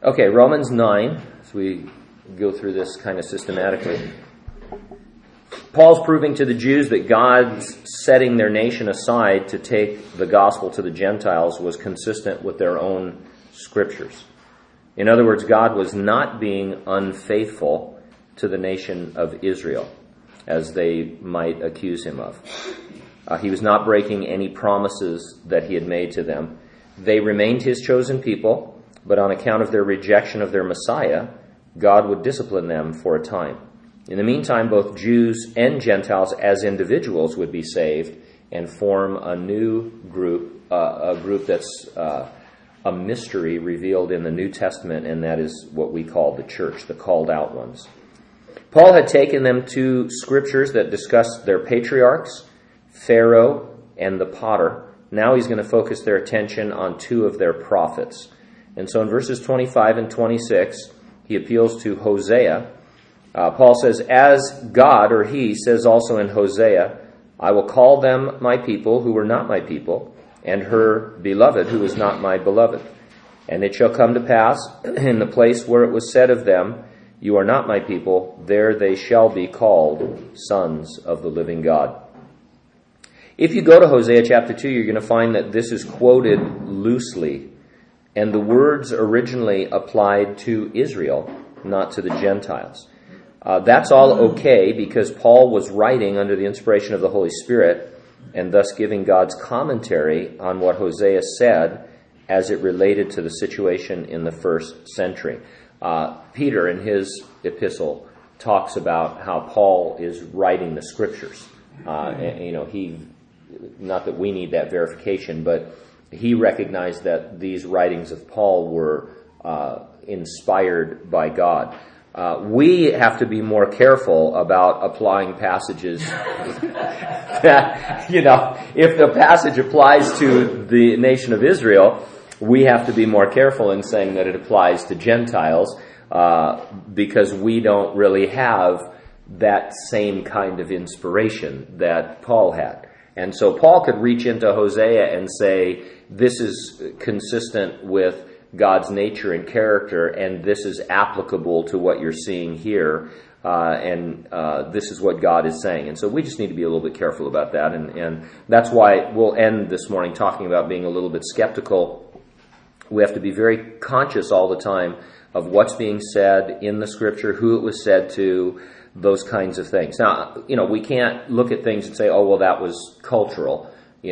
Okay, Romans 9, as we go through this kind of systematically. Paul's proving to the Jews that God's setting their nation aside to take the gospel to the Gentiles was consistent with their own scriptures. In other words, God was not being unfaithful to the nation of Israel, as they might accuse him of. He was not breaking any promises that he had made to them. They remained his chosen people, but on account of their rejection of their Messiah, God would discipline them for a time. In the meantime, both Jews and Gentiles as individuals would be saved and form a new group, a group that's a mystery revealed in the New Testament, and that is what we call the church, the called out ones. Paul had taken them to scriptures that discussed their patriarchs, Pharaoh, and the potter. Now he's going to focus their attention on two of their prophets. And so in verses 25 and 26, he appeals to Hosea. Paul says, as God, or he, says also in Hosea, I will call them my people who were not my people, and her beloved who is not my beloved. And it shall come to pass, in the place where it was said of them, you are not my people, there they shall be called sons of the living God. If you go to Hosea chapter 2, you're going to find that this is quoted loosely, and the words originally applied to Israel, not to the Gentiles. That's all okay because Paul was writing under the inspiration of the Holy Spirit and thus giving God's commentary on what Hosea said as it related to the situation in the first century. Peter, in his epistle, talks about how Paul is writing the scriptures. He, not that we need that verification, but he recognized that these writings of Paul were inspired by God. We have to be more careful about applying passages that, if the passage applies to the nation of Israel, we have to be more careful in saying that it applies to Gentiles, because we don't really have that same kind of inspiration that Paul had. And so Paul could reach into Hosea and say, this is consistent with God's nature and character, and this is applicable to what you're seeing here, and this is what God is saying. And so we just need to be a little bit careful about that, and that's why we'll end this morning talking about being a little bit skeptical. We have to be very conscious all the time of what's being said in the Scripture, who it was said to, those kinds of things. Now, we can't look at things and say, oh, well, that was cultural.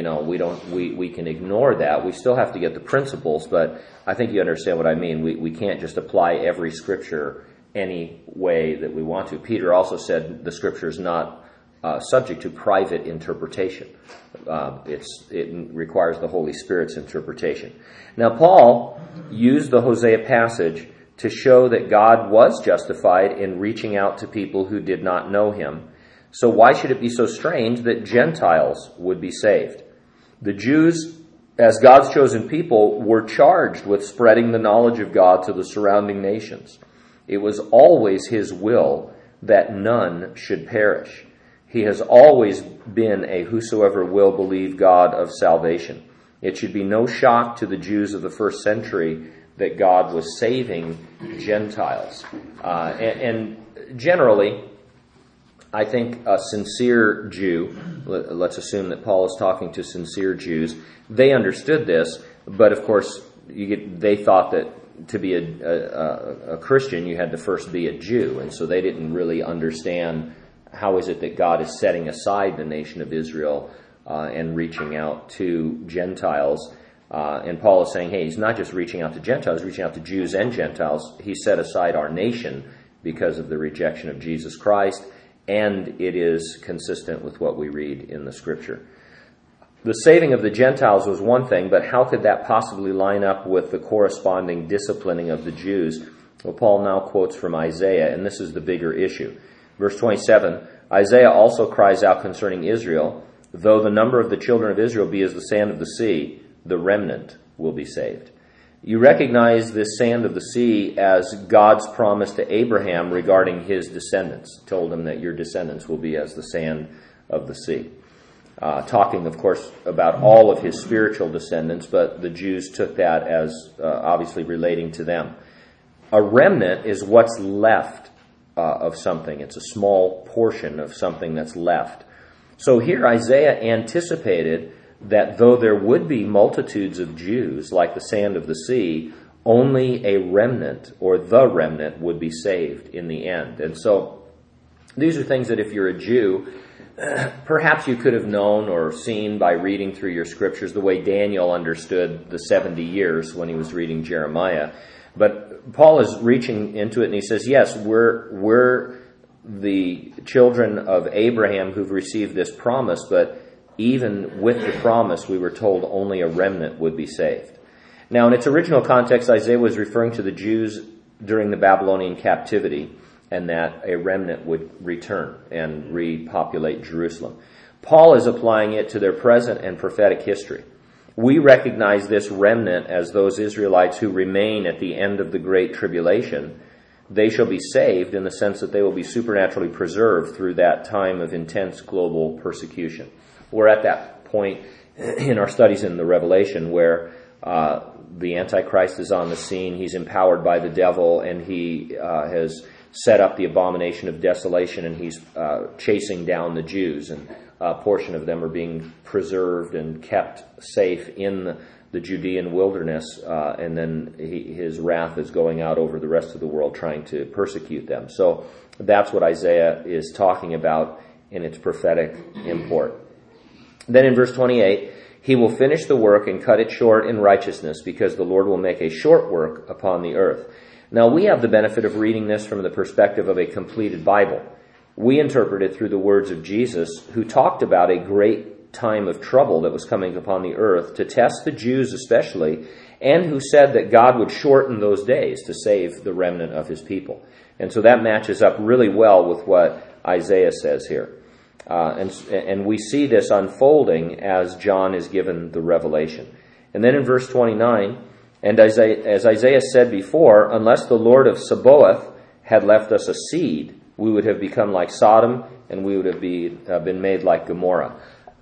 We can ignore that. We still have to get the principles, but I think you understand what I mean. We can't just apply every scripture any way that we want to. Peter also said the scripture is not subject to private interpretation. It requires the Holy Spirit's interpretation. Now, Paul used the Hosea passage to show that God was justified in reaching out to people who did not know him. So why should it be so strange that Gentiles would be saved? The Jews, as God's chosen people, were charged with spreading the knowledge of God to the surrounding nations. It was always his will that none should perish. He has always been a whosoever will believe God of salvation. It should be no shock to the Jews of the first century that God was saving Gentiles. And generally, I think a sincere Jew, let's assume that Paul is talking to sincere Jews, they understood this, but of course they thought that to be a Christian you had to first be a Jew, and so they didn't really understand how is it that God is setting aside the nation of Israel and reaching out to Gentiles. And Paul is saying, hey, he's not just reaching out to Gentiles, he's reaching out to Jews and Gentiles. He set aside our nation because of the rejection of Jesus Christ, and it is consistent with what we read in the Scripture. The saving of the Gentiles was one thing, but how could that possibly line up with the corresponding disciplining of the Jews? Well, Paul now quotes from Isaiah, and this is the bigger issue. Verse 27, Isaiah also cries out concerning Israel, though the number of the children of Israel be as the sand of the sea, the remnant will be saved. You recognize this sand of the sea as God's promise to Abraham regarding his descendants. He told him that your descendants will be as the sand of the sea. Talking, of course, about all of his spiritual descendants, but the Jews took that as obviously relating to them. A remnant is what's left of something. It's a small portion of something that's left. So here Isaiah anticipated that though there would be multitudes of Jews like the sand of the sea, only a remnant or the remnant would be saved in the end. And so these are things that if you're a Jew, perhaps you could have known or seen by reading through your scriptures the way Daniel understood the 70 years when he was reading Jeremiah. But Paul is reaching into it and he says, yes, we're the children of Abraham who've received this promise, but even with the promise, we were told only a remnant would be saved. Now, in its original context, Isaiah was referring to the Jews during the Babylonian captivity, and that a remnant would return and repopulate Jerusalem. Paul is applying it to their present and prophetic history. We recognize this remnant as those Israelites who remain at the end of the Great Tribulation. They shall be saved in the sense that they will be supernaturally preserved through that time of intense global persecution. We're at that point in our studies in the Revelation where the Antichrist is on the scene. He's empowered by the devil, and he has set up the abomination of desolation, and he's chasing down the Jews, and a portion of them are being preserved and kept safe in the Judean wilderness, and then his wrath is going out over the rest of the world trying to persecute them. So that's what Isaiah is talking about in its prophetic import. Then in verse 28, he will finish the work and cut it short in righteousness, because the Lord will make a short work upon the earth. Now, we have the benefit of reading this from the perspective of a completed Bible. We interpret it through the words of Jesus, who talked about a great time of trouble that was coming upon the earth to test the Jews especially, and who said that God would shorten those days to save the remnant of his people. And so that matches up really well with what Isaiah says here. And we see this unfolding as John is given the revelation. And then in verse 29, and as Isaiah said before, unless the Lord of Sabaoth had left us a seed, we would have become like Sodom, and we would have been made like Gomorrah.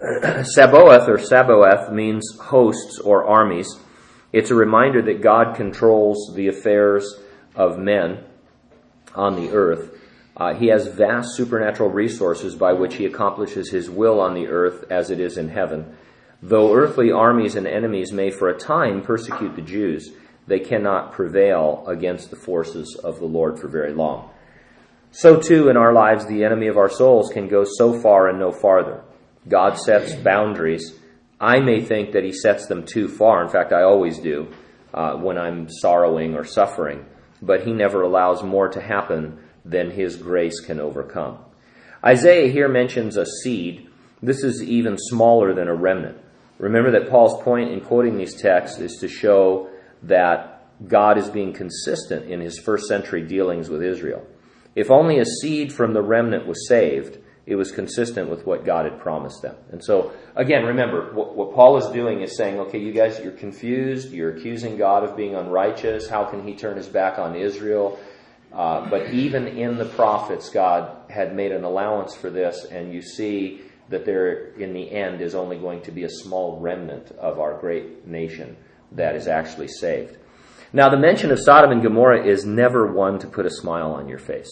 Sabaoth means hosts or armies. It's a reminder that God controls the affairs of men on the earth. He has vast supernatural resources by which he accomplishes his will on the earth as it is in heaven. Though earthly armies and enemies may for a time persecute the Jews, they cannot prevail against the forces of the Lord for very long. So too in our lives, the enemy of our souls can go so far and no farther. God sets boundaries. I may think that he sets them too far. In fact, I always do when I'm sorrowing or suffering. But he never allows more to happen than his grace can overcome. Isaiah here mentions a seed. This is even smaller than a remnant. Remember that Paul's point in quoting these texts is to show that God is being consistent in his first century dealings with Israel. If only a seed from the remnant was saved, it was consistent with what God had promised them. And so, again, remember, what Paul is doing is saying, okay, you guys, you're confused, you're accusing God of being unrighteous, how can he turn his back on Israel? But even in the prophets, God had made an allowance for this, and you see that there, in the end, is only going to be a small remnant of our great nation that is actually saved. Now, the mention of Sodom and Gomorrah is never one to put a smile on your face.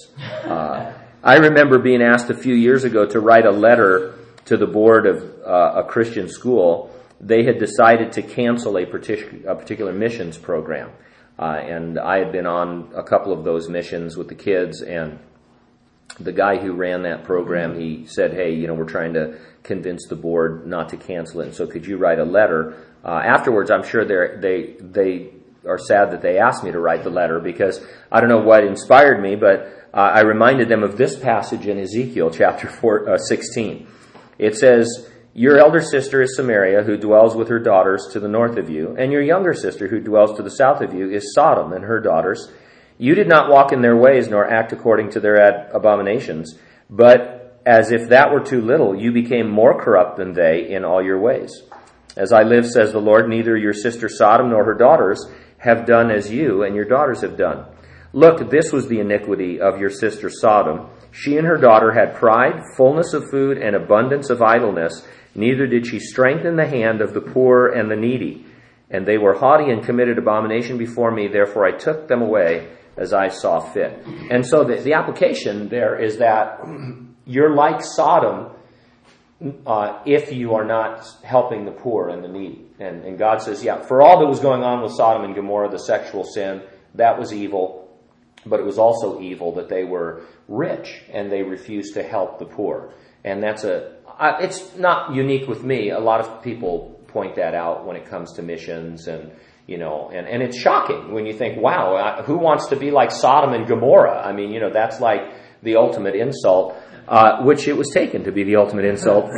I remember being asked a few years ago to write a letter to the board of a Christian school. They had decided to cancel a particular missions program. And I had been on a couple of those missions with the kids, and the guy who ran that program, he said, hey, we're trying to convince the board not to cancel it, and so could you write a letter? Afterwards, I'm sure they are sad that they asked me to write the letter, because I don't know what inspired me, but I reminded them of this passage in Ezekiel chapter 16. It says, your elder sister is Samaria, who dwells with her daughters to the north of you, and your younger sister, who dwells to the south of you, is Sodom and her daughters. You did not walk in their ways, nor act according to their abominations, but as if that were too little, you became more corrupt than they in all your ways. As I live, says the Lord, neither your sister Sodom nor her daughters have done as you and your daughters have done. Look, this was the iniquity of your sister Sodom. She and her daughter had pride, fullness of food, and abundance of idleness. Neither did she strengthen the hand of the poor and the needy. And they were haughty and committed abomination before me. Therefore I took them away as I saw fit. And so the application there is that you're like Sodom if you are not helping the poor and the needy. And God says, yeah, for all that was going on with Sodom and Gomorrah, the sexual sin, that was evil. But it was also evil that they were rich and they refused to help the poor. And it's not unique with me. A lot of people point that out when it comes to missions and it's shocking when you think, wow, who wants to be like Sodom and Gomorrah? I mean, that's like the ultimate insult, which it was taken to be the ultimate insult.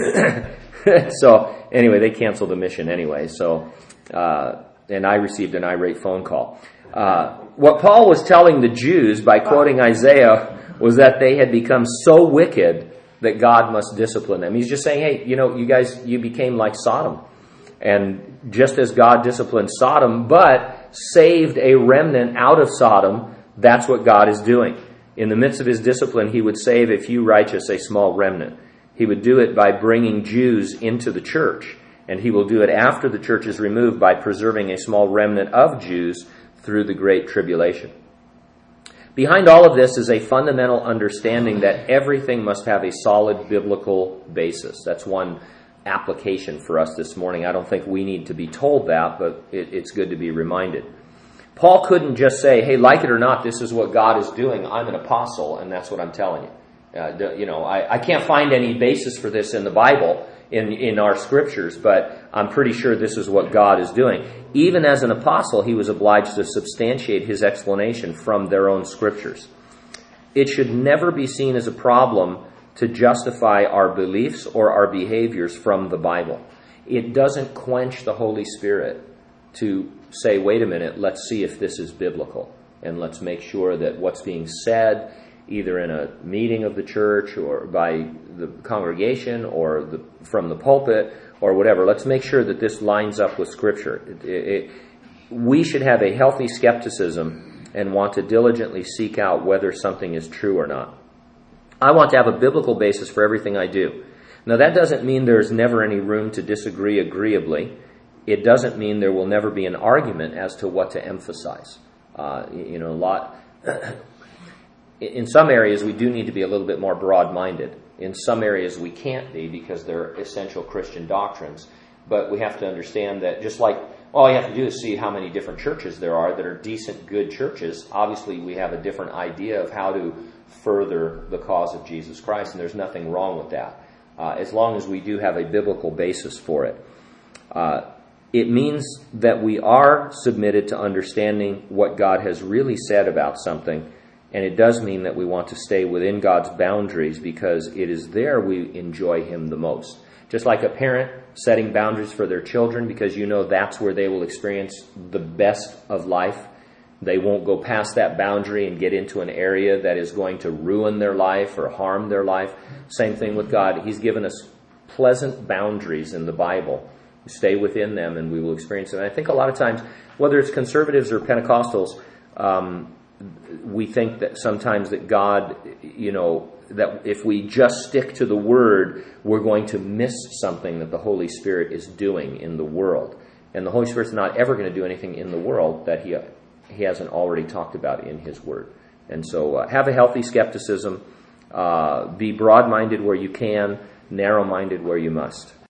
So anyway, they canceled the mission anyway. So, and I received an irate phone call. What Paul was telling the Jews by quoting Isaiah was that they had become so wicked that God must discipline them. He's just saying, hey, you guys, you became like Sodom. And just as God disciplined Sodom, but saved a remnant out of Sodom, that's what God is doing. In the midst of his discipline, he would save a few righteous, a small remnant. He would do it by bringing Jews into the church. And he will do it after the church is removed by preserving a small remnant of Jews through the Great Tribulation. Behind all of this is a fundamental understanding that everything must have a solid biblical basis. That's one application for us this morning. I don't think we need to be told that, but it's good to be reminded. Paul couldn't just say, hey, like it or not, this is what God is doing. I'm an apostle, and that's what I'm telling you. I can't find any basis for this in the Bible, in our scriptures, but I'm pretty sure this is what God is doing. Even as an apostle, he was obliged to substantiate his explanation from their own scriptures. It should never be seen as a problem to justify our beliefs or our behaviors from the Bible. It doesn't quench the Holy Spirit to say, wait a minute, let's see if this is biblical. And let's make sure that what's being said, either in a meeting of the church or by the congregation or from the pulpit or whatever, let's make sure that this lines up with Scripture. We should have a healthy skepticism and want to diligently seek out whether something is true or not. I want to have a biblical basis for everything I do. Now, that doesn't mean there's never any room to disagree agreeably. It doesn't mean there will never be an argument as to what to emphasize. In some areas, we do need to be a little bit more broad-minded. In some areas, we can't be because they're essential Christian doctrines. But we have to understand that just like all you have to do is see how many different churches there are that are decent, good churches. Obviously, we have a different idea of how to further the cause of Jesus Christ, and there's nothing wrong with that, as long as we do have a biblical basis for it. It means that we are submitted to understanding what God has really said about something, and it does mean that we want to stay within God's boundaries because it is there we enjoy Him the most. Just like a parent setting boundaries for their children because that's where they will experience the best of life. They won't go past that boundary and get into an area that is going to ruin their life or harm their life. Same thing with God. He's given us pleasant boundaries in the Bible. We stay within them and we will experience them. And I think a lot of times, whether it's conservatives or Pentecostals, we think that sometimes that God, that if we just stick to the Word, we're going to miss something that the Holy Spirit is doing in the world. And the Holy Spirit's not ever going to do anything in the world that He hasn't already talked about in His Word. And so have a healthy skepticism. Be broad-minded where you can, narrow-minded where you must.